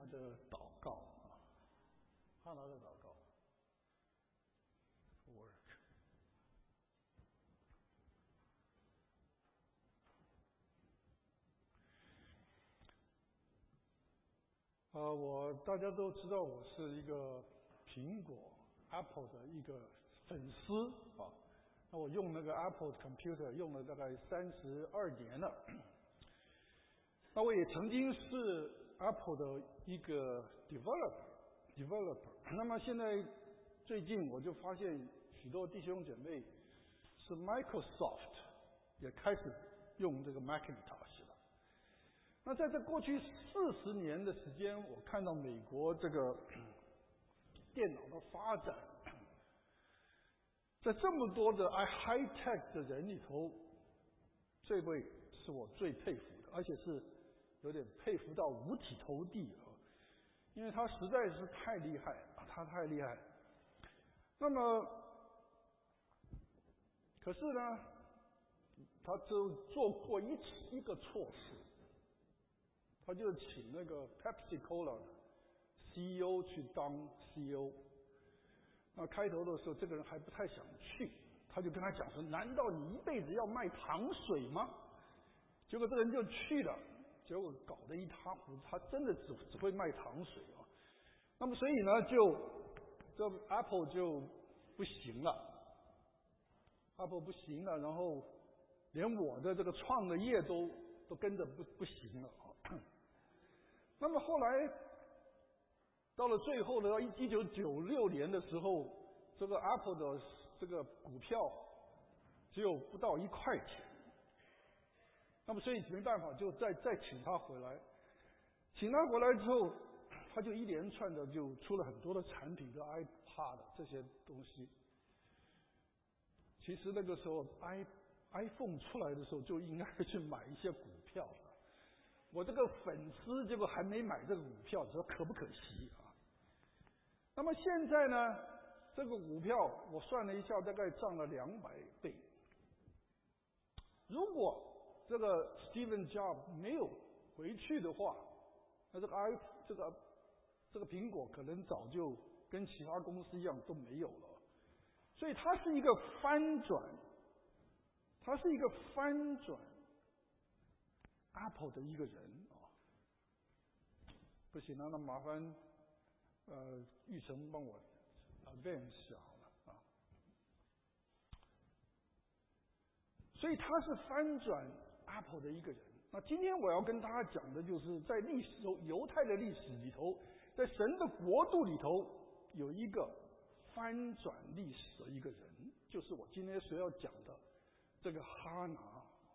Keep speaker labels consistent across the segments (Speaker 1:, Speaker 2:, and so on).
Speaker 1: 的祷告啊，哈拿的祷告 work。大家都知道我是一个苹果 Apple 的一个粉丝啊。那我用那个 Apple Computer 用了大概32年了。那我也曾经是 Apple 的一个 developer。那么现在最近我就发现许多弟兄姐妹是 Microsoft 也开始用这个 Macintosh 了。那在这过去40年的时间，我看到美国这个电脑的发展，在这么多的 high tech 的人里头，这位是我最佩服的，而且是有点佩服到五体投地啊，因为他实在是太厉害啊，他太厉害。那么，可是呢，他就做过一个错事，他就请那个 Pepsi Cola CEO 去当 CEO。那开头的时候，这个人还不太想去，他就跟他讲说：“难道你一辈子要卖糖水吗？”结果这个人就去了，结果搞得一塌糊涂，他真的只会卖糖水啊。那么所以呢，这 Apple 就不行了 ，Apple 不行了，然后连我的这个创的业都跟着不行了啊。那么后来到了最后呢，1996年的时候，这个 Apple 的这个股票只有不到1块钱。那么所以没办法，就再请他回来。请他回来之后，他就一连串的就出了很多的产品，跟 iPad 这些东西。其实那个时候 iPhone 出来的时候，就应该去买一些股票了。我这个粉丝结果还没买这个股票，说可不可惜啊？那么现在呢，这个股票我算了一下，大概涨了200倍。如果这个 Steve Jobs 没有回去的话，那这个苹果可能早就跟其他公司一样都没有了。所以它是一个翻转 Apple 的一个人啊。不行了，那麻烦玉成帮我 advance 好了啊。所以他是翻转 Apple 的一个人。那今天我要跟大家讲的就是在犹太的历史里头，在神的国度里头有一个翻转历史的一个人，就是我今天所要讲的这个哈拿。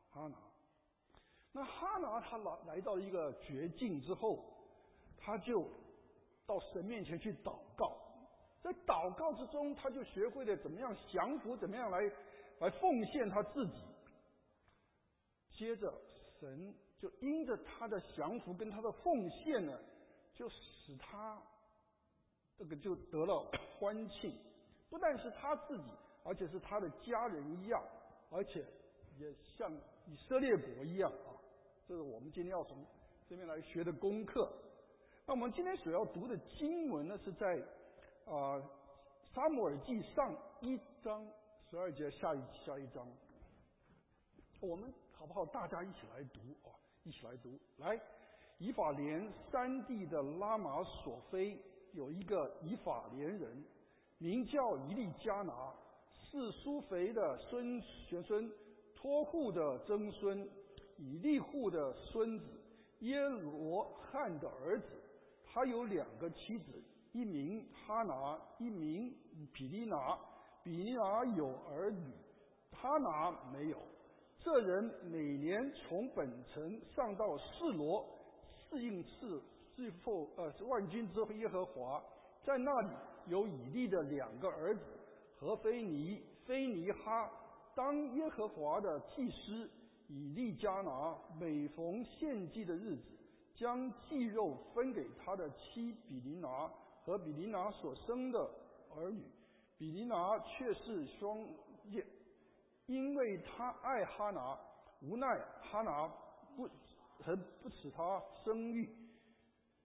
Speaker 1: 那哈拿他来到一个绝境之后，他就到神面前去祷告。在祷告之中，他就学会了怎么样降服，怎么样来奉献他自己。接着神就因着他的降服跟他的奉献呢，就使他这个就得了欢庆，不但是他自己，而且是他的家人一样，而且也像以色列国一样啊。这是我们今天要从这边来学的功课。那我们今天所要读的经文呢，是在撒母耳记上1章12节下一章。我们好不好？大家一起来读啊！一起来读。来，以法莲山地的拉玛索菲有一个以法莲人，名叫以利加拿，是苏肥的玄孙，托户的曾孙，以利户的孙子，耶罗汉的儿子。他有2个妻子，一名哈拿，一名比利拿。比利拿有儿女，哈拿没有。这人每年从本城上到示罗，侍应万军之耶和华，在那里有以利的2个儿子，何菲尼、菲尼哈，当耶和华的祭司。以利加拿每逢献祭的日子，将祭肉分给他的妻比利拿和比利拿所生的儿女。比利拿却是双业，因为他爱哈拿，无奈哈拿不使他生育。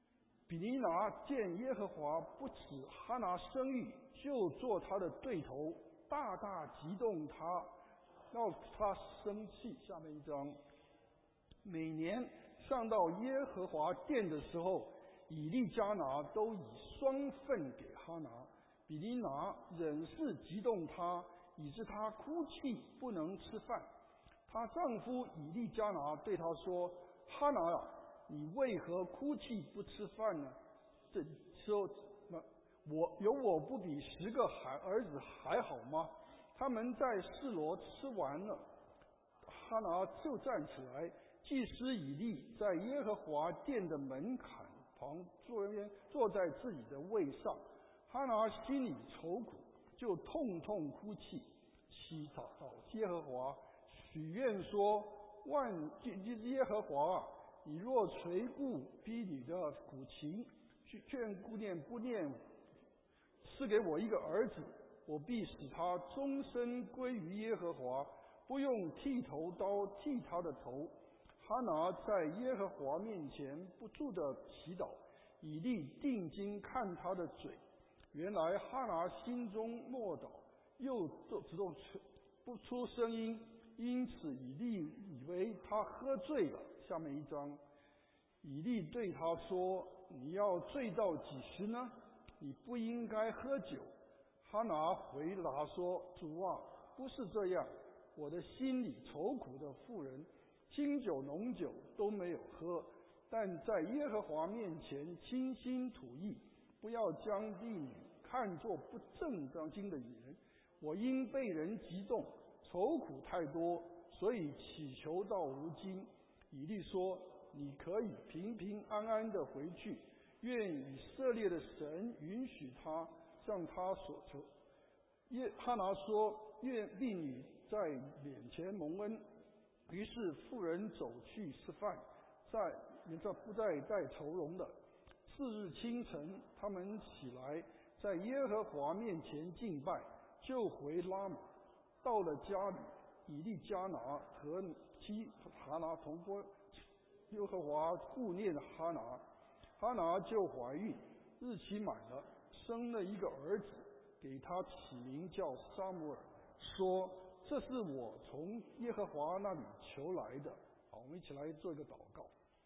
Speaker 1: 比尼拿见耶和华不使哈拿生育，就做他的对头，大大激动他，让他生气。下面一章，每年上到耶和华殿的时候，以利加拿都以双份给哈拿。比尼拿仍是激动他，以致他哭泣不能吃饭。她丈夫以利加拿对她说：“哈拿啊，你为何哭泣不吃饭呢？”这说我不比10个儿子还好吗？他们在示罗吃完了。哈拿就站起来，祭司以利在耶和华殿的门槛旁坐在自己的位上。哈拿心里愁苦，就痛痛哭泣，祈祷耶和华，许愿说：耶和华啊，你若垂顾婢女的苦情，眷顾念不念，赐给我一个儿子，我必使他终身归于耶和华，不用剃头刀剃他的头。哈拿在耶和华面前不住地祈祷，以利定睛看他的嘴。原来哈拿心中默祷，又不出声音，因此以利以为他喝醉了。下面一章，以利对他说：“你要醉到几时呢？你不应该喝酒。”哈拿回答说：“主啊，不是这样，我的心里愁苦的妇人，清酒浓酒都没有喝，但在耶和华面前倾心吐意，不要将婢女看作不正当经的人。我因被人激动，愁苦太多，所以祈求到如今。”以利说：“你可以平平安安的回去，愿以色列的神允许他向他所求。”哈拿说：“愿婢女在脸前蒙恩。”于是妇人走去吃饭，不再带愁容的。次日清晨，他们起来，在耶和华面前敬拜，就回拉玛。到了家里，以利加拿和妻哈拿同过，耶和华顾念哈拿，哈拿就怀孕，日期满了，生了一个儿子，给他起名叫撒母耳，说：“这是我从耶和华那里求来的。”好，我们一起来做一个祷告。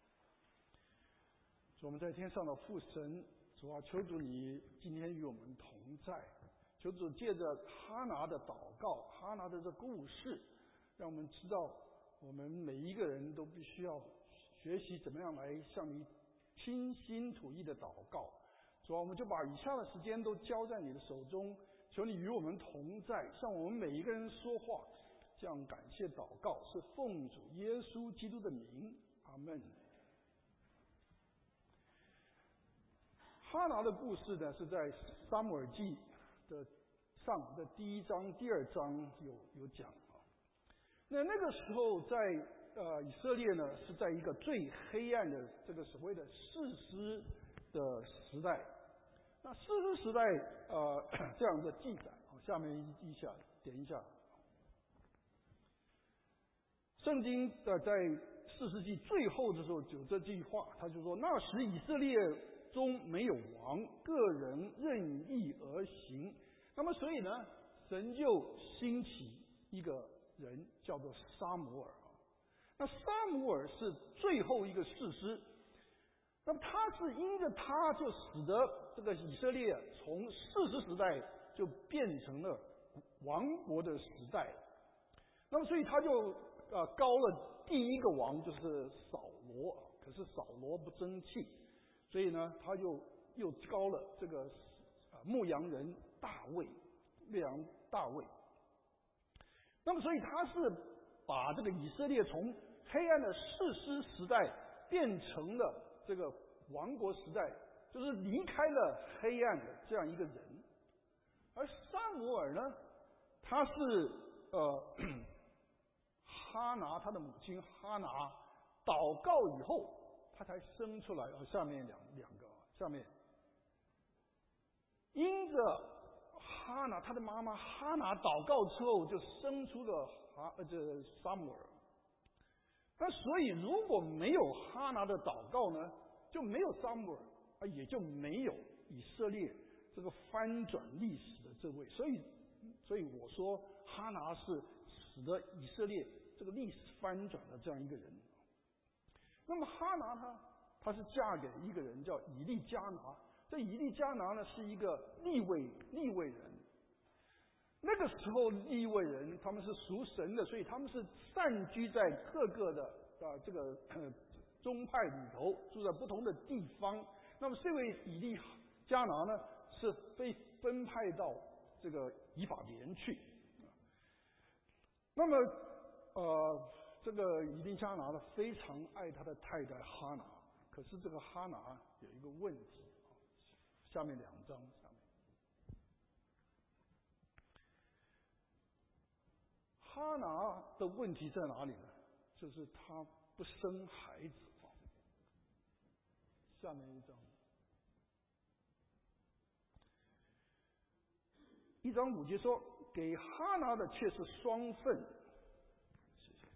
Speaker 1: 主，我们在天上的父神，主啊，求主你今天与我们同在，求主借着哈拿的祷告，哈拿的这故事，让我们知道我们每一个人都必须要学习怎么样来向你倾心吐意的祷告。主啊，我们就把以下的时间都交在你的手中，求你与我们同在，向我们每一个人说话。这样感谢祷告是奉主耶稣基督的名，阿们。哈拿的故事呢，是在撒母耳记的上的第1章、第2章有讲啊。那个时候在以色列呢，是在一个最黑暗的这个所谓的士师的时代。那士师时代这样的记载，下面点一下。圣经在士师记最后的时候有这句话，他就说：“那时以色列中没有王，个人任意而行。”那么所以呢，神就兴起一个人叫做撒母耳啊。那撒母耳是最后一个士师，那么他是因着他就使得这个以色列从士师时代就变成了王国的时代。那么所以他就高了第一个王，就是扫罗，可是扫罗不争气，所以呢他又高了这个牧羊人大卫，牧羊大卫。那么所以他是把这个以色列从黑暗的士师时代变成了这个王国时代，就是离开了黑暗的这样一个人。而撒母耳呢，他是哈拿他的母亲哈拿祷告以后，他才生出来。下面两个，下面因着哈拿他的妈妈哈拿祷告之后，就生出了撒母耳。那所以如果没有哈拿的祷告呢，就没有撒母耳。 也就没有以色列这个翻转历史的这位。所以我说哈拿是使得以色列这个历史翻转的这样一个人。那么哈拿她是嫁给一个人叫以利加拿，这以利加拿呢是一个利未人。那个时候利未人他们是属神的，所以他们是散居在各个的这个宗派里头，住在不同的地方。那么这位以利加拿呢是被分派到这个以法莲去。那么这个以利加拿呢非常爱他的太太哈拿，可是这个哈拿有一个问题，下面2章下面，哈拿的问题在哪里呢？就是他不生孩子。下面1章，1章5节说，给哈拿的却是双份。谢谢，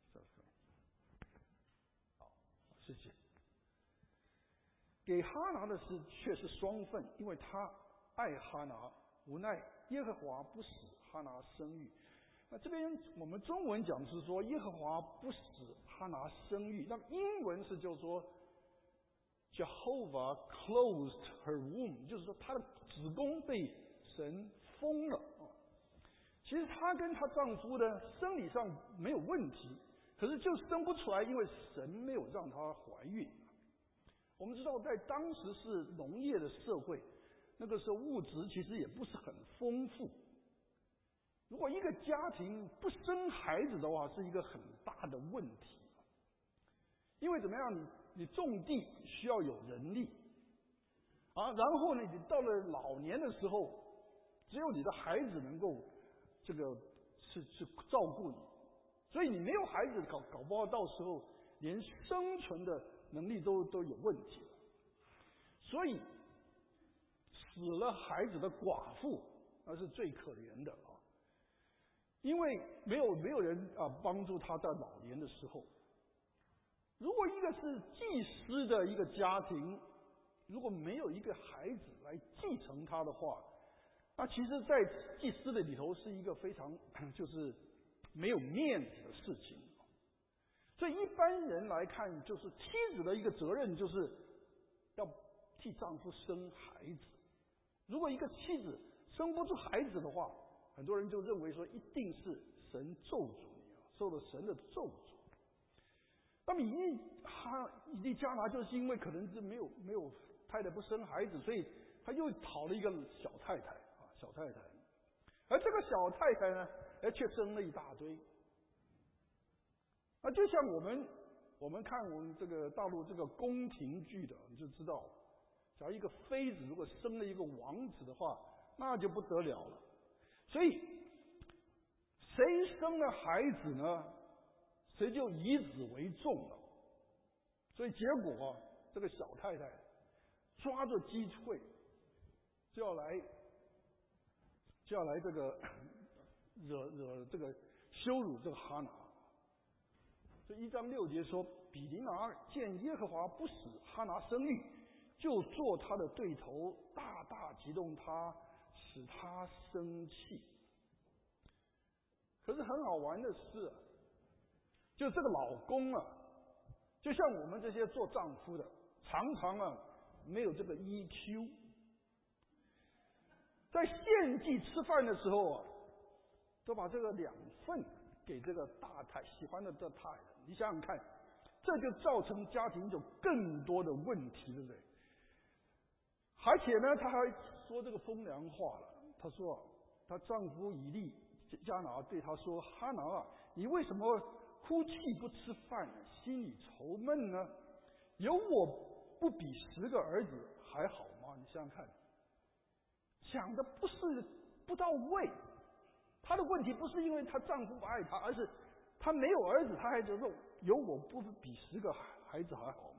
Speaker 1: 好，谢谢。给哈拿的却是双份，因为他爱哈拿，无奈耶和华不使哈拿生育。那这边我们中文讲是说耶和华不使哈拿生育，那么英文是就说 Jehovah closed her womb， 就是说她的子宫被神封了。其实她跟她丈夫的生理上没有问题，可是就生不出来，因为神没有让她怀孕。我们知道在当时是农业的社会，那个时候物质其实也不是很丰富。如果一个家庭不生孩子的话，是一个很大的问题。因为怎么样，你种地需要有人力然后呢，你到了老年的时候，只有你的孩子能够这个是照顾你，所以你没有孩子搞不好到时候连生存的能力都有问题。所以死了孩子的寡妇那是最可怜的因为没有人帮助他在老年的时候。如果一个是祭司的一个家庭，如果没有一个孩子来继承他的话，那其实在祭司的里头是一个非常就是没有面子的事情。所以一般人来看，就是妻子的一个责任就是要替丈夫生孩子。如果一个妻子生不出孩子的话，很多人就认为说一定是神咒诅你受了神的咒诅。那么以利加拿就是因为可能是没有太太不生孩子，所以他又讨了一个小太太而这个小太太呢却生了一大堆。就像我们看我们这个大陆这个宫廷剧的，你就知道，假如一个妃子如果生了一个王子的话，那就不得了了。所以谁生了孩子呢，谁就以子为重了。所以结果这个小太太抓着机会就要来这个惹这个羞辱这个哈拿。这1章6节说，比利拿见耶和华不使哈拿生育，就做他的对头，大大激动他，使他生气。可是很好玩的是，就这个老公就像我们这些做丈夫的，常常没有这个 EQ。在献祭吃饭的时候都把这个2份给这个大太喜欢的这太太。你想想看，这就造成家庭有更多的问题，对不对？而且呢，她还说这个风凉话了。她说，她丈夫以利加拿对她说：“哈拿你为什么哭泣不吃饭，心里愁闷呢？有我不比10个儿子还好吗？”你想想看，讲的不到位。她的问题不是因为她丈夫不爱她，而是她没有儿子，她还觉得有我不比10个孩子还好吗？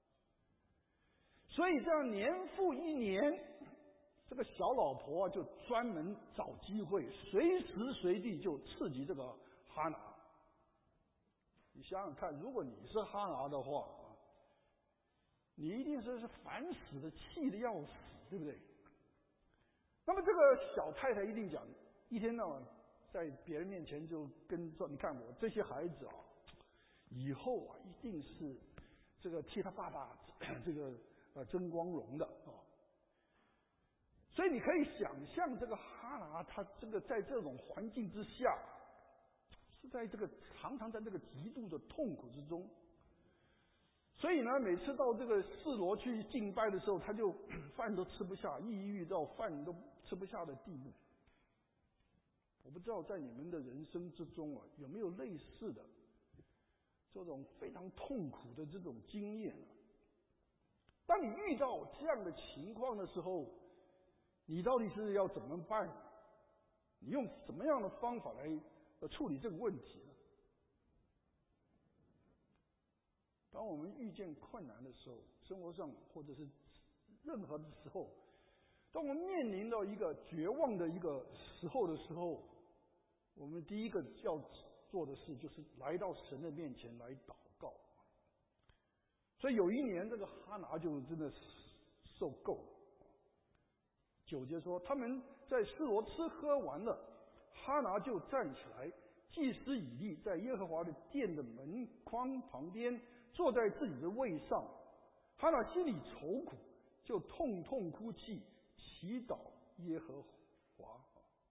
Speaker 1: 所以这样年复一年，这个小老婆就专门找机会，随时随地就刺激这个哈拿。你想想看，如果你是哈拿的话， 你一定是烦死的，气得要死，对不对？那么这个小太太一定讲，一天到晚在别人面前就跟说，你看我这些孩子啊，以后啊一定是这个替他爸爸这个争光荣的啊。所以你可以想象，这个哈拿他这个在这种环境之下，是在这个常常在这个极度的痛苦之中。所以呢，每次到这个示罗去敬拜的时候，他就饭都吃不下，抑郁到饭都吃不下的地步。我不知道在你们的人生之中啊，有没有类似的这种非常痛苦的这种经验啊？当你遇到这样的情况的时候，你到底是要怎么办？你用什么样的方法来处理这个问题呢？当我们遇见困难的时候，生活上或者是任何的时候，当我们面临到一个绝望的一个时候的时候，我们第一个要做的事就是来到神的面前来祷告。所以有一年，这个哈拿就真的受够了。9节说，他们在示罗吃喝完了，哈拿就站起来，祭司以利在耶和华的殿的门框旁边坐在自己的位上。哈拿心里愁苦，就痛痛哭泣，祈祷耶和华。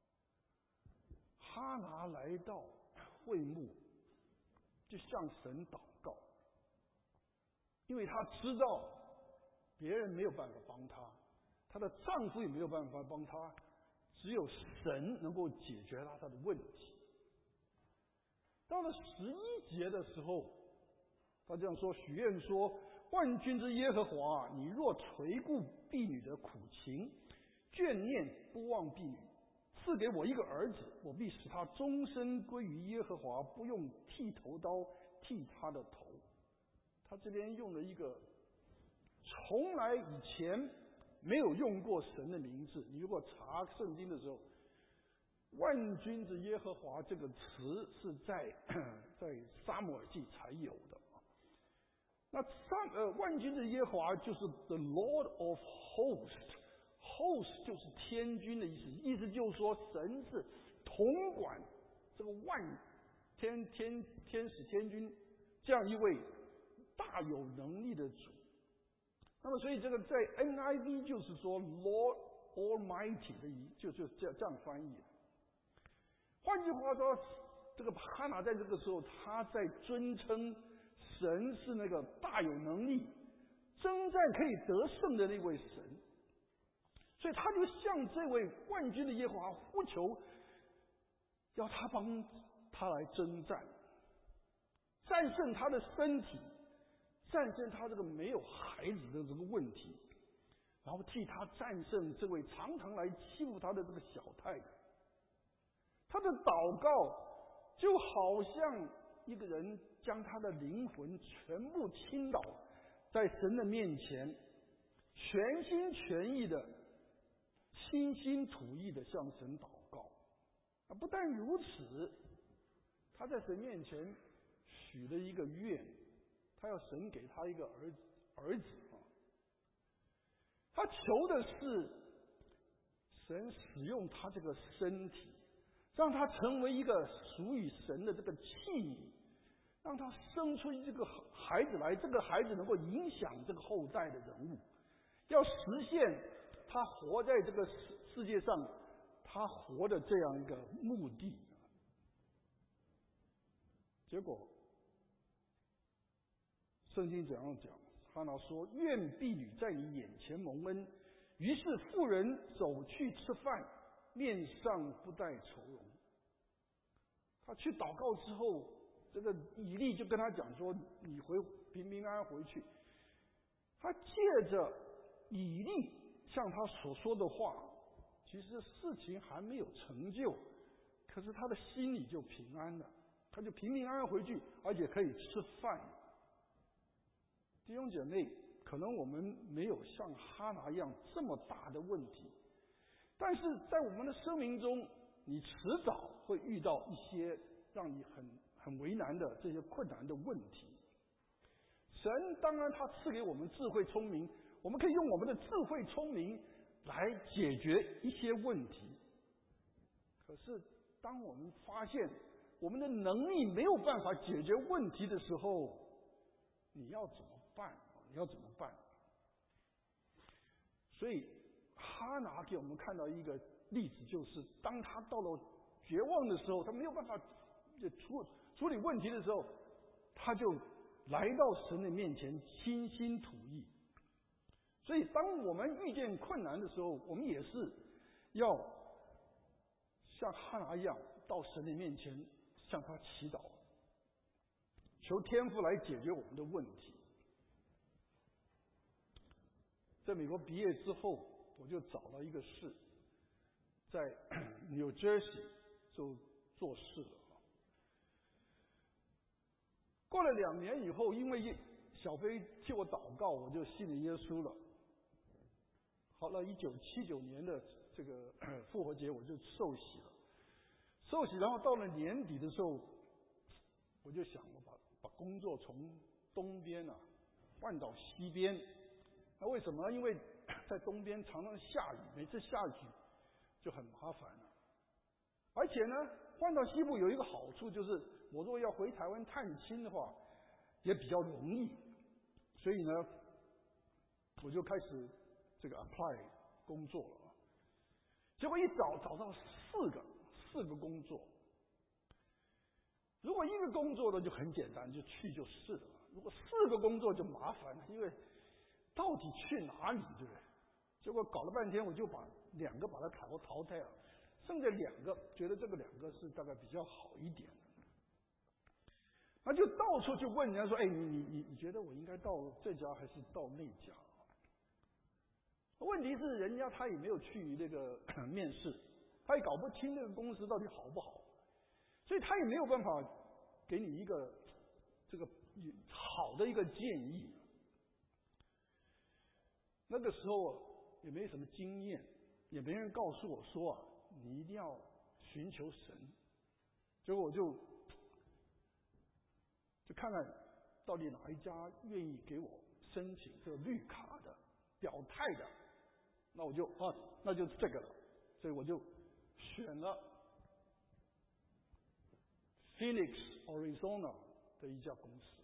Speaker 1: 哈拿来到会幕，就向神祷告，因为他知道别人没有办法帮他，她的丈夫也没有办法帮她，只有神能够解决她的问题。到了11节的时候，他这样说，许愿说：万军之耶和华，你若垂顾婢女的苦情，眷念不忘婢女，赐给我一个儿子，我必使他终身归于耶和华，不用剃头刀剃他的头。他这边用了一个从来以前没有用过神的名字。你如果查圣经的时候，万军之耶和华这个词是在撒母耳记才有的。那万军之耶和华就是 the Lord of Hosts， 就是天军的意思，意思就是说神是统管这个天使天军这样一位大有能力的主。那么所以这个在 NIV 就是说 Lord Almighty 的就这样翻译。换句话说，这个哈拿在这个时候，他在尊称神是那个大有能力、征战可以得胜的那位神，所以他就向这位万军的耶和华呼求，要他帮他来征战，战胜他的身体，战胜他这个没有孩子的这个问题，然后替他战胜这位常常来欺负他的这个小太太。他的祷告就好像一个人将他的灵魂全部倾倒在神的面前，全心全意的、倾心吐意的向神祷告。不但如此，他在神面前许了一个愿，他要神给他一个儿子。他求的是神使用他这个身体，让他成为一个属于神的这个器皿，让他生出这个孩子来，这个孩子能够影响这个后代的人物，要实现他活在这个世界上他活的这样一个目的。结果圣经怎样讲？哈拿说：愿婢女在你眼前蒙恩。于是妇人走去吃饭，面上不带愁容。他去祷告之后，这个以利就跟他讲说：你平平安安回去。他借着以利向他所说的话，其实事情还没有成就，可是他的心里就平安了，他就平平安安回去，而且可以吃饭。弟兄姐妹，可能我们没有像哈拿一样这么大的问题，但是在我们的生命中，你迟早会遇到一些让你很为难的这些困难的问题。 神当然他赐给我们智慧聪明，我们可以用我们的智慧聪明来解决一些问题。可是当我们发现我们的能力没有办法解决问题的时候，你要怎么办？你要怎么办？所以哈拿给我们看到一个例子，就是当他到了绝望的时候，他没有办法处理问题的时候，他就来到神的面前倾心吐意。所以当我们遇见困难的时候，我们也是要像哈拿一样到神的面前向他祈祷，求天父来解决我们的问题。在美国毕业之后，我就找了一个事，在 New Jersey 就做事了。过了2年以后，因为小飞替我祷告，我就信了耶稣了。好了，1979年的这个复活节，我就受洗了。受洗，然后到了年底的时候，我就想我把工作从东边换到西边。那为什么？因为在东边常常下雨，每次下雨就很麻烦了。而且呢，换到西部有一个好处，就是我如果要回台湾探亲的话，也比较容易。所以呢，我就开始这个 apply 工作了。结果一找到四个工作。如果一个工作呢就很简单，就去就是了。如果4个工作就麻烦了，因为到底去哪里，对不对？结果搞了半天，我就把2个把它淘汰了，剩下2个，觉得这个2个是大概比较好一点的。那就到处去问人家说：“哎，你觉得我应该到这家还是到那家？”问题是人家他也没有去那个面试，他也搞不清那个公司到底好不好，所以他也没有办法给你一个这个好的一个建议。那个时候也没什么经验，也没人告诉我说你一定要寻求神。结果我就看看到底哪一家愿意给我申请这个绿卡的表态的，那我就那就是这个了。所以我就选了 Phoenix Arizona 的一家公司。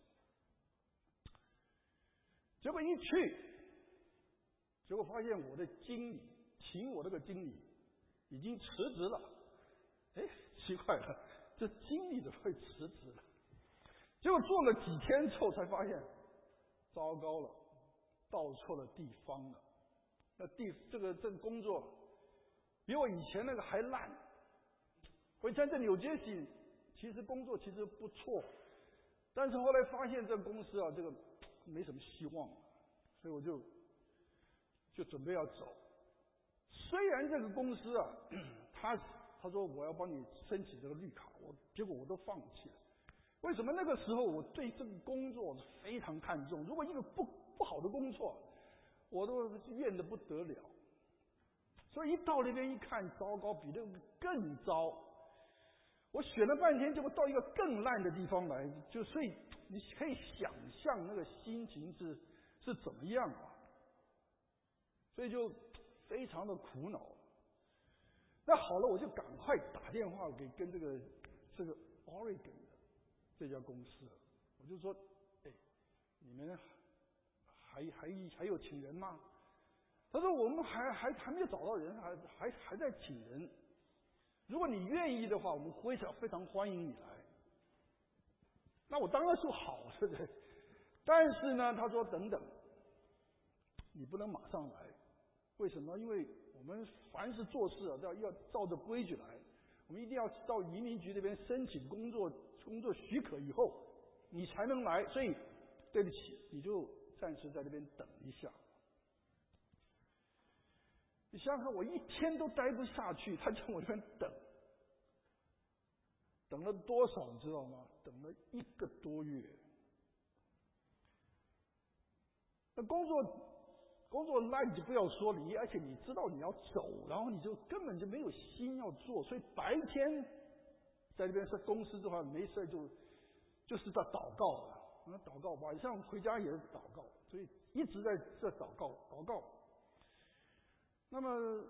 Speaker 1: 结果一去，结果发现我的经理请我这个经理已经辞职了。哎，奇怪了，这经理怎么会辞职了？结果做了几天之后才发现，糟糕了，到错了地方了。那这个工作比我以前那个还烂。我以前在纽约西其实工作其实不错，但是后来发现这个公司这个没什么希望，所以我就准备要走。虽然这个公司他说我要帮你申请这个绿卡，结果我都放弃了。为什么？那个时候我对这个工作非常看重，如果一个不好的工作，我都怨得不得了。所以一到那边一看，糟糕，比那个更糟。我选了半天，结果到一个更烂的地方来，所以你可以想象那个心情是怎么样啊？所以就非常的苦恼。那好了，我就赶快打电话跟这个 Oregon 的这家公司，我就说：“哎，你们还有请人吗？”他说：“我们还没有找到人，还在请人。如果你愿意的话，我们非常欢迎你来。”那我当然说好，对不对？但是呢，他说：“等等，你不能马上来。为什么？因为我们凡是做事要照着规矩来，我们一定要到移民局那边申请工作许可以后，你才能来。所以对不起，你就暂时在那边等一下。”你想想看，我一天都待不下去，他叫我在那边等了多少你知道吗？等了1个多月。那工作烂就不要说了，而且你知道你要走，然后你就根本就没有心要做，所以白天在那边是公司的话没事就是在祷告了。 祷告，晚上回家也是祷告，所以一直在这祷告。那么，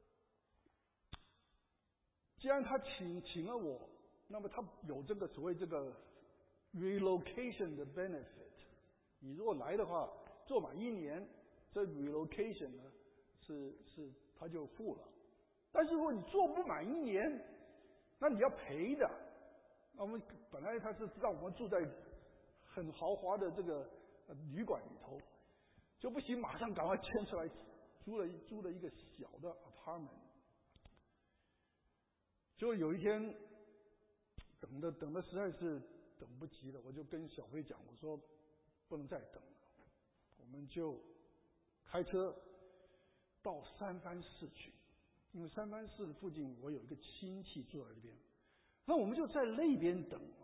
Speaker 1: 既然他请了我，那么他有这个所谓这个 relocation 的 benefit。你如果来的话，做满1年，这 relocation 呢是他就付了。但是如果你做不满1年，那你要赔的。那我们本来他是让我们住在很豪华的这个旅馆里头，就不行，马上赶快迁出来，租了一个小的 apartment。就有一天等的实在是等不及了，我就跟小飞讲，我说不能再等了，我们就开车到三藩市去，因为三藩市附近我有一个亲戚住在那边，那我们就在那边等啊。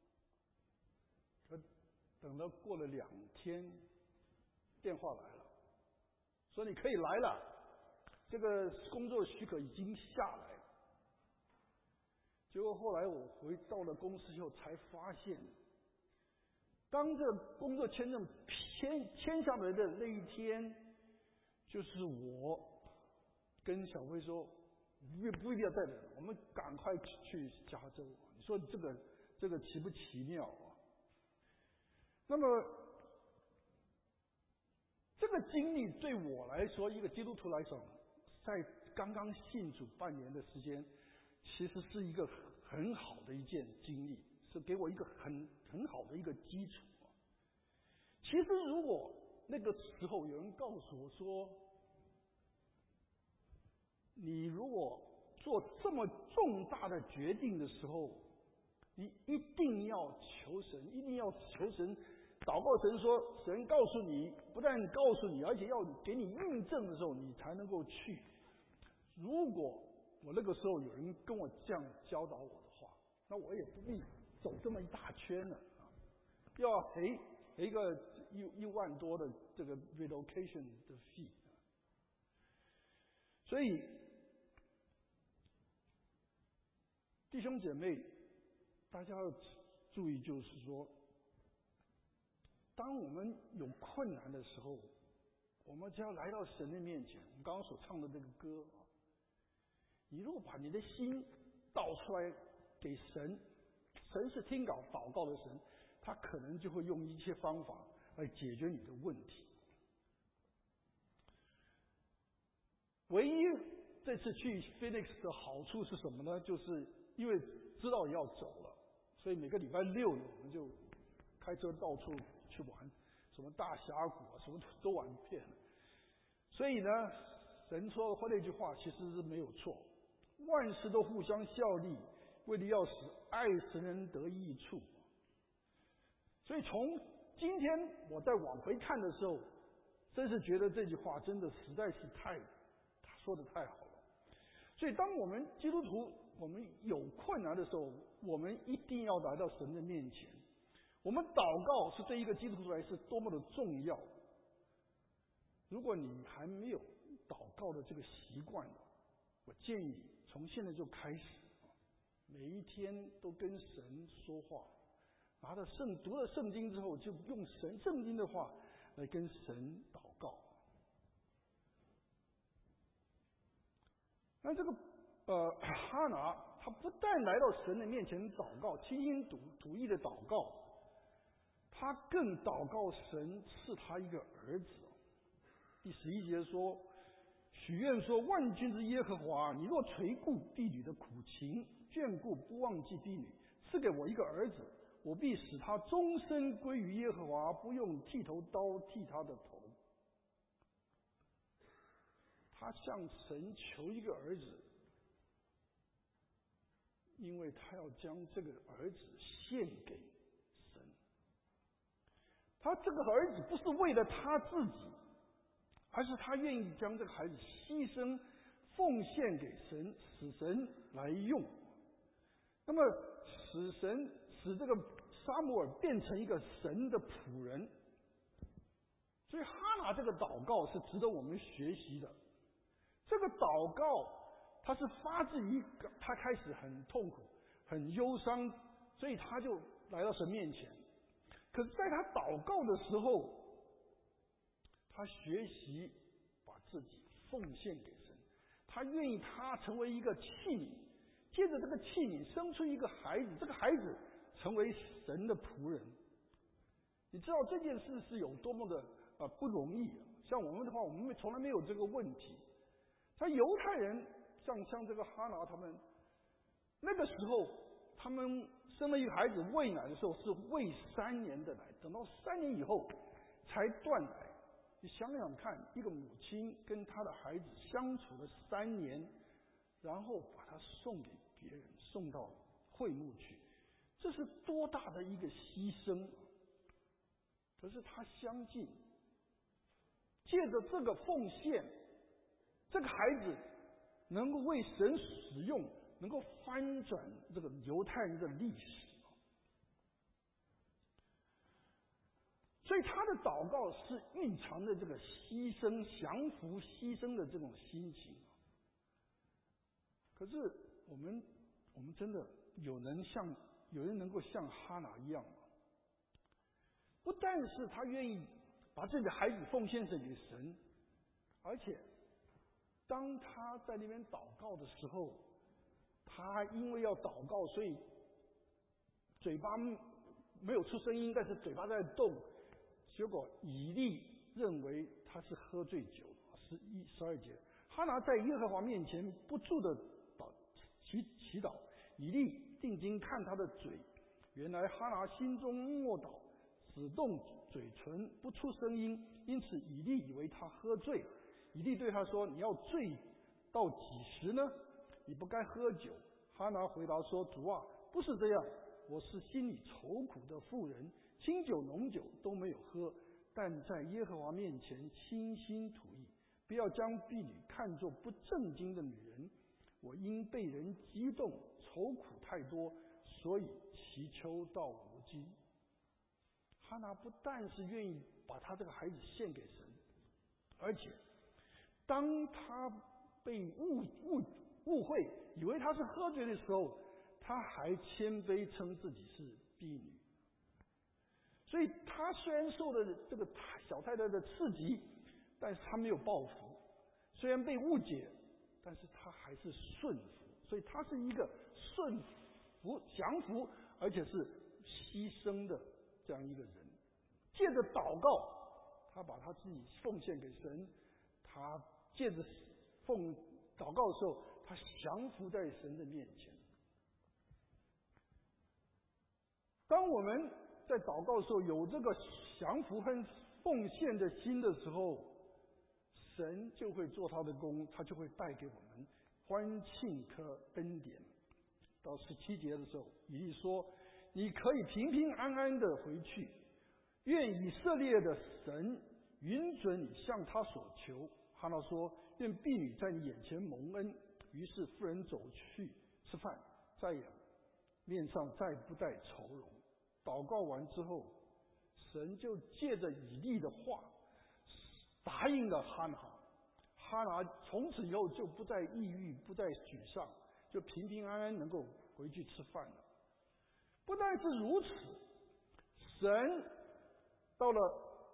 Speaker 1: 等了过了2天，电话来了，说你可以来了，这个工作许可已经下来了。结果后来我回到了公司以后，才发现，当这工作签证签下来的那一天，就是我跟小辉说，不一定要在这里，我们赶快去加州。你说这个奇不奇妙啊？那么，这个经历对我来说，一个基督徒来说，在刚刚信主半年的时间，其实是一个很好的一件经历，是给我一个很好的一个基础。其实如果那个时候有人告诉我说，你如果做这么重大的决定的时候，你一定要求神，一定要求神，祷告神说，神告诉你，不但告诉你，而且要给你印证的时候，你才能够去。如果我那个时候有人跟我这样教导我的话，那我也不必走这么一大圈了，要赔一个1万多的这个 relocation 的 fee。所以，弟兄姐妹，大家要注意，就是说，当我们有困难的时候，我们只要来到神的面前，我们刚刚所唱的这个歌啊，你如果把你的心倒出来给神，神是听祷告的神，他可能就会用一切方法来解决你的问题。唯一这次去 Phoenix 的好处是什么呢？就是因为知道要走了，所以每个礼拜6呢，我们就开车到处去玩，什么大峡谷啊，什么都玩遍了。所以呢，神说的那句话其实是没有错，万事都互相效力，为了要使爱神人得益处。所以从今天我在往回看的时候，真是觉得这句话真的实在是他说的太好了。所以当我们基督徒我们有困难的时候，我们一定要来到神的面前。我们祷告是对一个基督徒来说多么的重要。如果你还没有祷告的这个习惯，我建议从现在就开始，每一天都跟神说话，读了圣经之后，就用圣经的话来跟神祷告。那这个哈拿，他不但来到神的面前祷告，倾心吐意的祷告，他更祷告神赐他一个儿子。第11节说，许愿说，万军之耶和华，你若垂顾婢女的苦情，眷顾不忘记婢女，赐给我一个儿子，我必使他终身归于耶和华，不用剃头刀剃他的头。他向神求一个儿子，因为他要将这个儿子献给神。他这个儿子不是为了他自己，而是他愿意将这个孩子牺牲奉献给神，使神来用。那么使这个撒母耳变成一个神的仆人。所以哈拿这个祷告是值得我们学习的。这个祷告他是发自于他开始很痛苦很忧伤，所以他就来到神面前。 可是在他祷告的时候，他学习把自己奉献给神，他愿意他成为一个器皿，借着这个器皿生出一个孩子，这个孩子成为神的仆人。你知道这件事是有多么的不容易啊！像我们的话，我们从来没有这个问题。他犹太人像这个哈拿他们，那个时候他们生了一个孩子，喂奶的时候是喂3年的奶，等到3年以后才断奶。你想想看，一个母亲跟她的孩子相处了3年，然后把他送给别人，送到会幕去，这是多大的一个牺牲！可是他相信，借着这个奉献，这个孩子能够为神使用，能够翻转这个犹太人的历史。所以他的祷告是蕴藏着这个牺牲、降服、牺牲的这种心情。可是我们真的有人能够像哈拿一样吗？不但是他愿意把自己的孩子奉献给神，而且当他在那边祷告的时候，他因为要祷告，所以嘴巴没有出声音，但是嘴巴在动。结果以利认为他是喝醉酒。12节，哈拿在耶和华面前不住的祈祷，以利定睛看他的嘴，原来哈拿心中默祷，只动嘴唇不出声音，因此以利以为他喝醉。以利对他说：“你要醉到几时呢？你不该喝酒。”哈拿回答说：“主啊，不是这样，我是心里愁苦的妇人，清酒浓酒都没有喝，但在耶和华面前倾心吐意，不要将婢女看作不正经的女人。我因被人激动，愁苦太多，所以祈求到如今。”哈拿不但是愿意把他这个孩子献给神，而且当他被误会，以为他是喝醉的时候，他还谦卑称自己是婢女。所以他虽然受了这个小太太的刺激，但是他没有报复；虽然被误解，但是他还是顺服。所以他是一个顺服、降服，而且是牺牲的这样一个人。借着祷告，他把他自己奉献给神，他借着祷告的时候，他降服在神的面前。当我们在祷告的时候有这个降服和奉献的心的时候，神就会做他的工，他就会带给我们欢庆和恩典。到17节的时候，以利说：“你可以平平安安的回去，愿以色列的神允准你向他所求。”哈拿说：“愿婢女在你眼前蒙恩。”于是妇人走去吃饭，面上再不带愁容。祷告完之后，神就借着以利的话答应了哈拿。哈拿从此以后就不再抑郁，不再沮丧，就平平安安能够回去吃饭了。不但是如此，神到了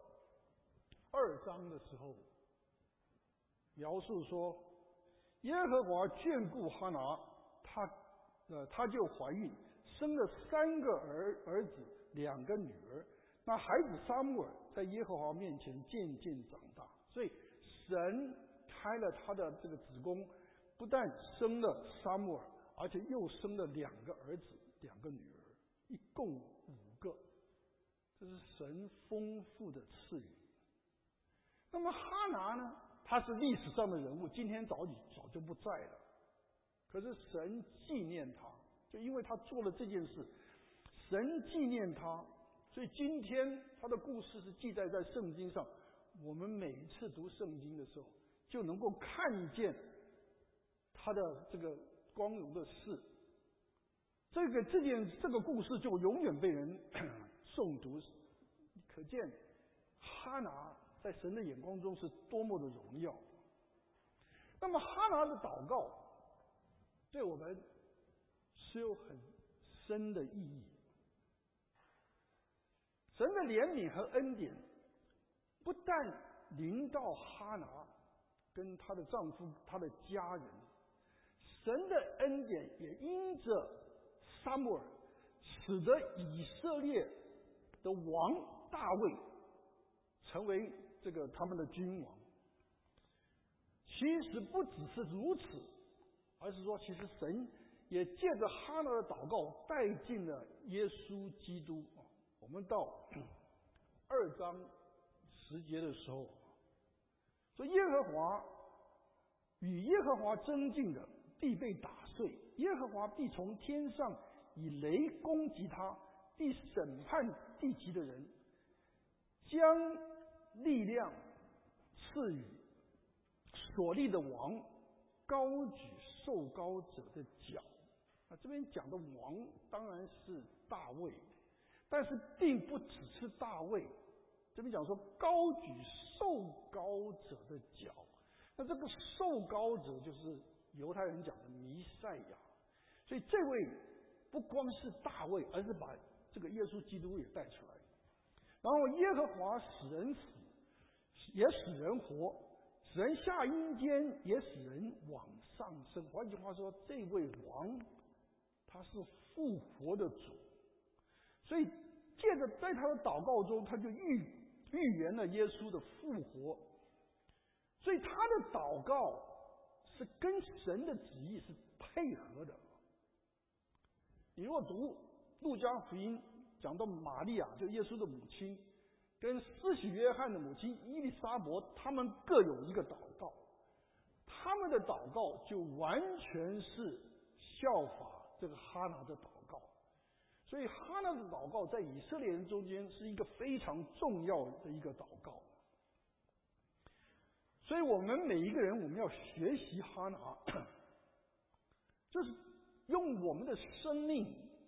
Speaker 1: 2章的时候描述说，耶和华眷顾哈拿，她就怀孕，生了3个儿子2个女儿。那孩子撒母耳在耶和华面前渐渐长大，所以神开了他的这个子宫，不但生了撒母耳，而且又生了2个儿子2个女儿，一共5个。这是神丰富的赐予。那么哈拿呢？他是历史上的人物，今天早就不在了。可是神纪念他，就因为他做了这件事，神纪念他，所以今天他的故事是记载在圣经上。我们每一次读圣经的时候，就能够看见他的这个光荣的事。这个故事就永远被人诵读。可见哈拿在神的眼光中是多么的荣耀。那么哈拿的祷告对我们是有很深的意义。 神的怜悯和恩典不但临到哈拿跟她的丈夫、她的家人，神的恩典也因着撒母耳，使得以色列的王大卫成为这个他们的君王。其实不只是如此，而是说，其实神也借着哈拿的祷告带进了耶稣基督。我们到2章10节的时候，说耶和华与耶和华争竞的必被打碎，耶和华必从天上以雷攻击他，必审判地极的人，将力量赐予所立的王，高举受膏者的脚。这边讲的王当然是大卫，但是并不只是大卫。这边讲说高举受膏者的脚，那这个受膏者就是犹太人讲的弥赛亚。所以这位不光是大卫，而是把这个耶稣基督也带出来。然后耶和华使人死，也使人活，使人下阴间，也使人往上升。换句话说，这位王他是复活的主，所以借着在他的祷告中，他就预言了耶稣的复活。所以他的祷告是跟神的旨意是配合的。你若读路加福音，讲到玛利亚，就耶稣的母亲，跟施洗约翰的母亲伊丽莎伯，他们各有一个祷告，他们的祷告就完全是效法这个哈拿的祷告。所以哈拿的祷告在以色列人中间是一个非常重要的一个祷告。所以我们每一个人，我们要学习哈拿，就是用我们的生命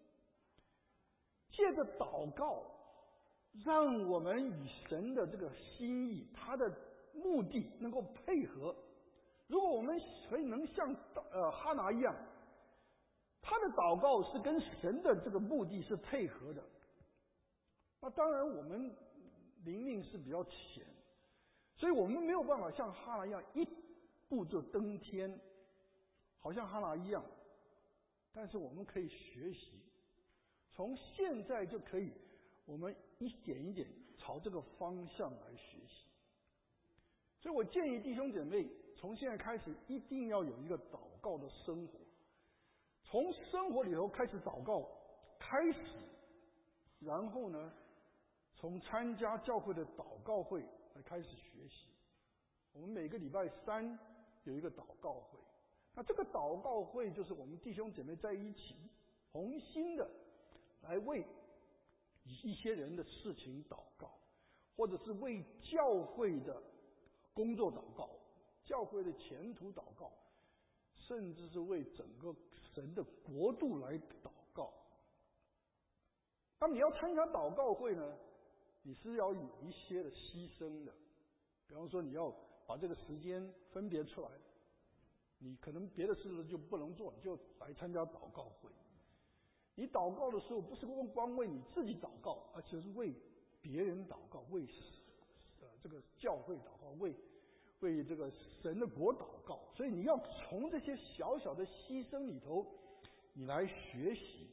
Speaker 1: 借着祷告，让我们与神的这个心意，他的目的能够配合。如果我们能像哈拿一样，他的祷告是跟神的这个目的是配合的，那当然我们灵命是比较浅，所以我们没有办法像哈拿一样一步就登天，好像哈拿一样。但是我们可以学习，从现在就可以，我们一点一点朝这个方向来学习。所以我建议弟兄姐妹，从现在开始一定要有一个祷告的生活，从生活里头开始祷告开始，然后呢，从参加教会的祷告会来开始学习。我们每个礼拜3有一个祷告会，那这个祷告会就是我们弟兄姐妹在一起同心的来为一些人的事情祷告，或者是为教会的工作祷告，教会的前途祷告，甚至是为整个神的国度来祷告。那么你要参加祷告会呢，你是要有一些的牺牲的。比方说你要把这个时间分别出来，你可能别的事就不能做，你就来参加祷告会。你祷告的时候，不是光为你自己祷告，而且是为别人祷告，为这个教会祷告，为这个神的国祷告。所以你要从这些小小的牺牲里头，你来学习。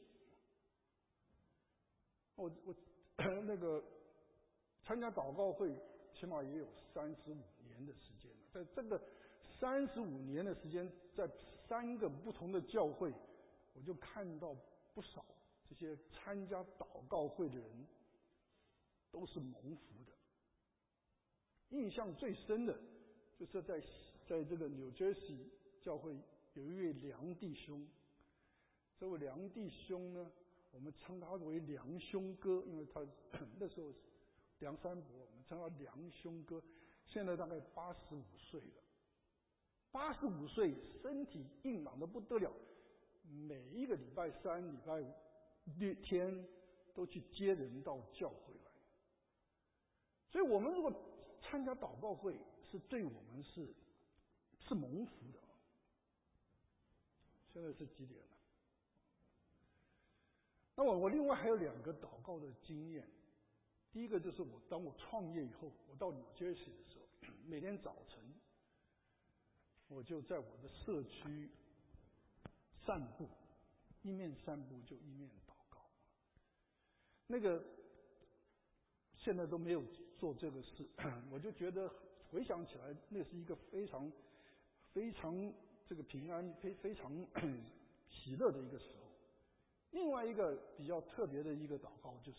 Speaker 1: 我那个参加祷告会，起码也有35年的时间了。在这个35年的时间，在3个不同的教会，我就看到不少这些参加祷告会的人都是蒙福的。印象最深的就是在这个New Jersey教会有一位梁弟兄。这位梁弟兄呢，我们称他为梁兄哥，因为他那时候梁山伯，我们称他梁兄哥。现在大概85岁了，85岁，身体硬朗的不得了，每一个礼拜3、礼拜5天都去接人到教会来。所以我们如果参加祷告会，是对我们是蒙福的。现在是几点了？那我另外还有2个祷告的经验。 第一个就是当我创业以后，我到纽约市的时候，每天早晨我就在我的社区散步，一面散步就一面祷告。那个现在都没有做这个事，我就觉得回想起来，那是一个非常这个平安、非常喜乐的一个时候。另外一个比较特别的一个祷告就是，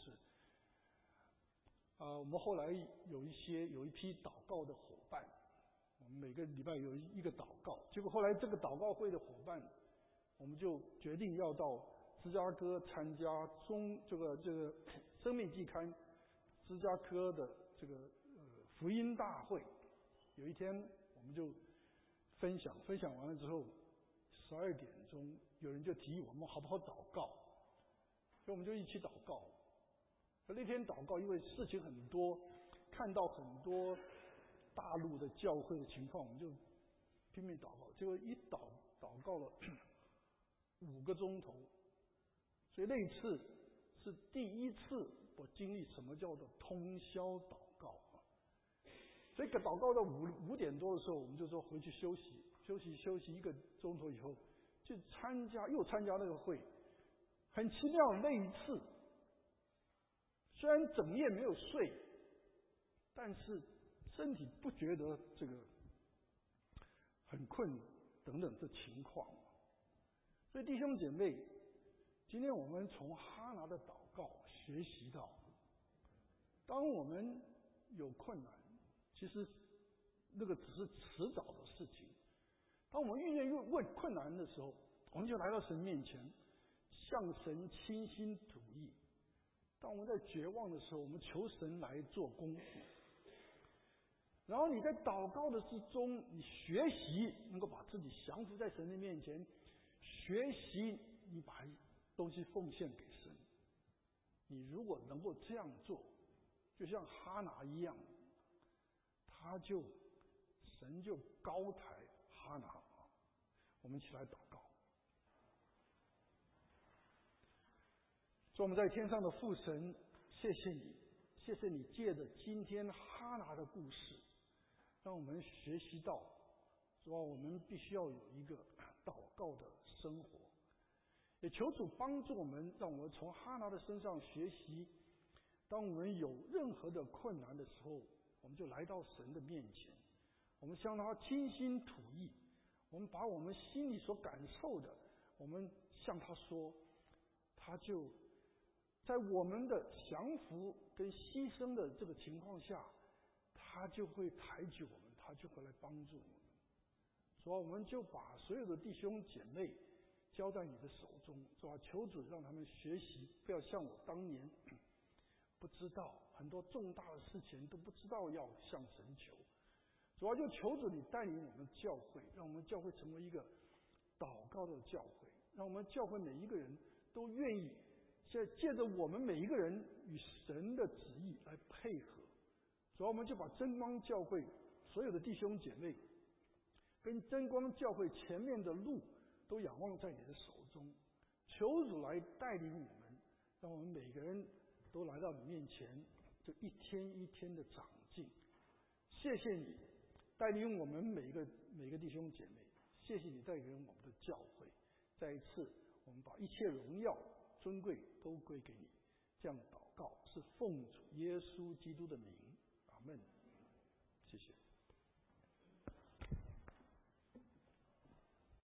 Speaker 1: 我们后来有一批祷告的伙伴，我们每个礼拜有一个祷告，结果后来这个祷告会的伙伴，我们就决定要到芝加哥参加这个生命季刊芝加哥的这个福音大会。有一天我们就分享完了之后，12点钟有人就提议我们好不好祷告，所以我们就一起祷告。那天祷告因为事情很多，看到很多大陆的教会的情况，我们就拼命祷告，结果一祷告了5个钟头。所以那一次是第一次我经历什么叫做通宵祷告。所以祷告到5点多的时候，我们就说回去休息1个钟头以后，就又参加那个会。很奇妙，那一次虽然整夜没有睡，但是身体不觉得这个很困等等这情况。所以弟兄姐妹，今天我们从哈拿的祷告学习到，当我们有困难，其实那个只是迟早的事情。当我们遇见困难的时候，我们就来到神面前，向神倾心吐意。当我们在绝望的时候，我们求神来做工。然后你在祷告的之中，你学习能够把自己降服在神的面前，学习你把东西奉献给神。你如果能够这样做，就像哈拿一样，神就高抬哈拿。我们一起来祷告。说我们在天上的父神，谢谢你借着今天哈拿的故事，让我们学习到，说我们必须要有一个祷告的生活。也求主帮助我们，让我们从哈拿的身上学习，当我们有任何的困难的时候，我们就来到神的面前，我们向他倾心吐意，我们把我们心里所感受的，我们向他说，他就在我们的降服跟牺牲的这个情况下，他就会抬举我们，他就会来帮助我们。所以我们就把所有的弟兄姐妹交在你的手中，是吧？求主让他们学习，不要像我当年不知道很多重大的事情都不知道要向神求。主要就求主你带领我们教会，让我们教会成为一个祷告的教会，让我们教会每一个人都愿意借着我们每一个人与神的旨意来配合。主要我们就把真光教会所有的弟兄姐妹跟真光教会前面的路都仰望在你的手中，求主来带领我们，让我们每个人都来到你面前，就一天一天的长进。谢谢你带领我们每个弟兄姐妹，谢谢你带领我们的教会。再一次，我们把一切荣耀尊贵都归给你。这样祷告是奉主耶稣基督的名，阿们。谢谢。